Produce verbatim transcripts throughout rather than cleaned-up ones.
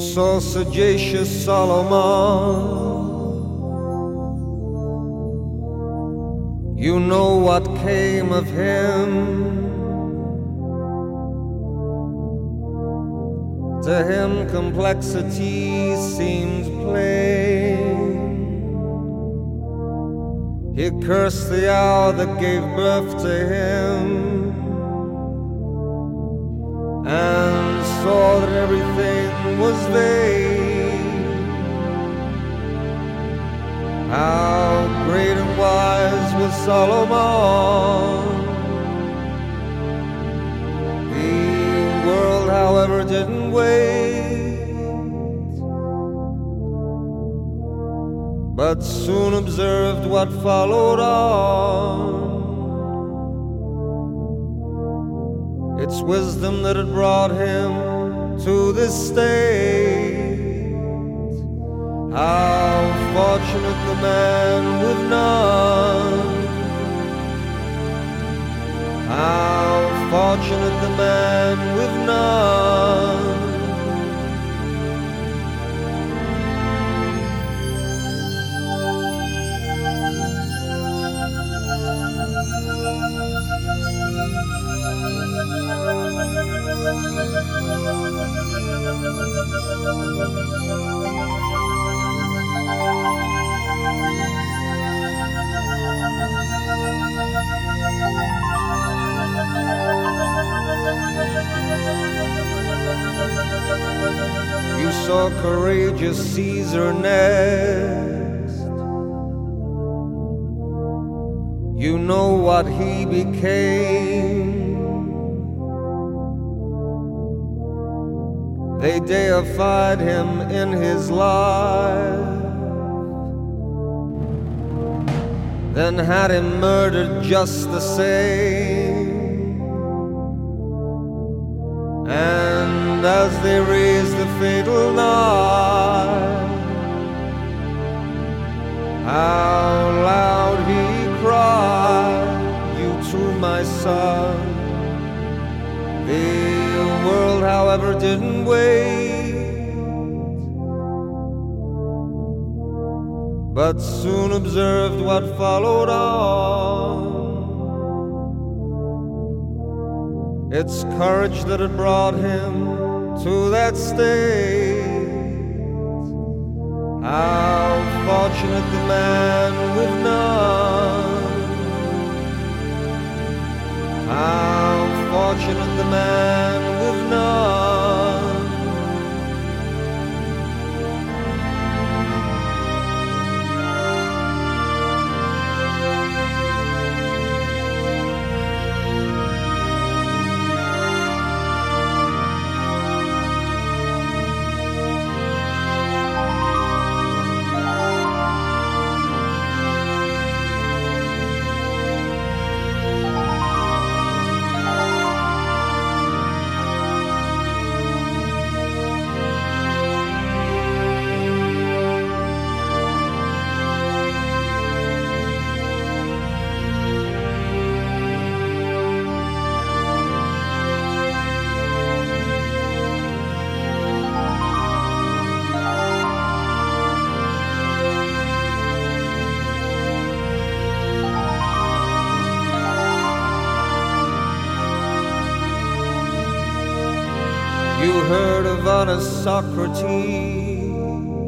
saw sagacious Solomon. You know what came of him. To him complexity seemed plain. He cursed the hour that gave birth to him, and saw that everything was vain. How great and wise was Solomon. The world, however, didn't wait, but soon observed what followed on. It's wisdom that had brought him to this state. How fortunate the man with none. How fortunate the man with none. You saw courageous Caesar next. You know what he became. They deified him in his life, then had him murdered just the same. And as they raised the fatal knife, how loud he cried, "You too, my son." The world, however, didn't wait, but soon observed what followed on. It's courage that had brought him to that state. How fortunate the man with none. How fortunate the man with none. You heard of honest Socrates,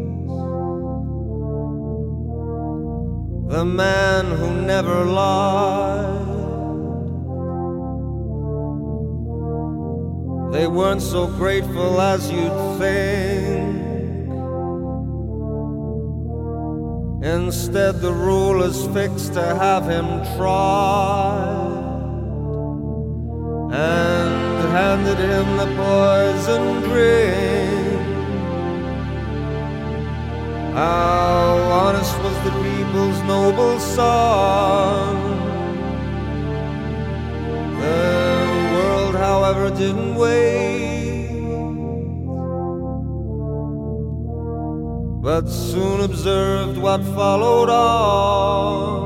the man who never lied. They weren't so grateful as you'd think. Instead, the rulers fixed to have him tried, and handed him the poison drink. How honest was the people's noble son. The world, however, didn't wait, but soon observed what followed on.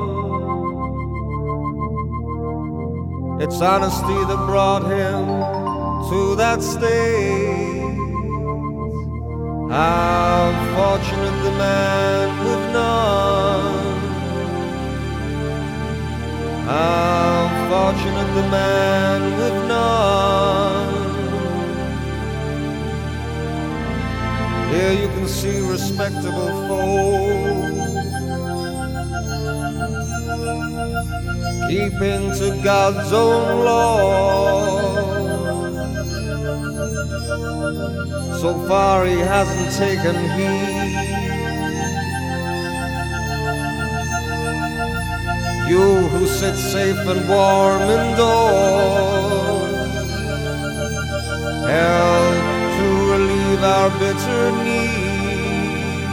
It's honesty that brought him to that state. How fortunate the man with none. How fortunate the man with none. Here you can see respectable folk keeping to God's own law. So far he hasn't taken heed. You who sit safe and warm indoors, help to relieve our bitter need.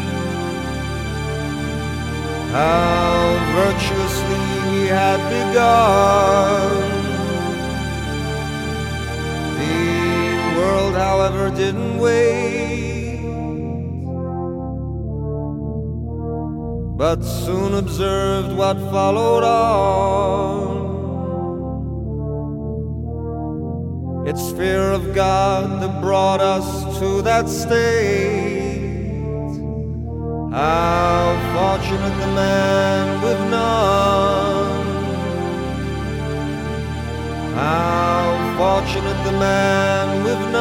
How virtuously we had begun. The world, however, didn't wait, but soon observed what followed on. It's fear of God that brought us to that state. How fortunate the man with none. How fortunate the man with none.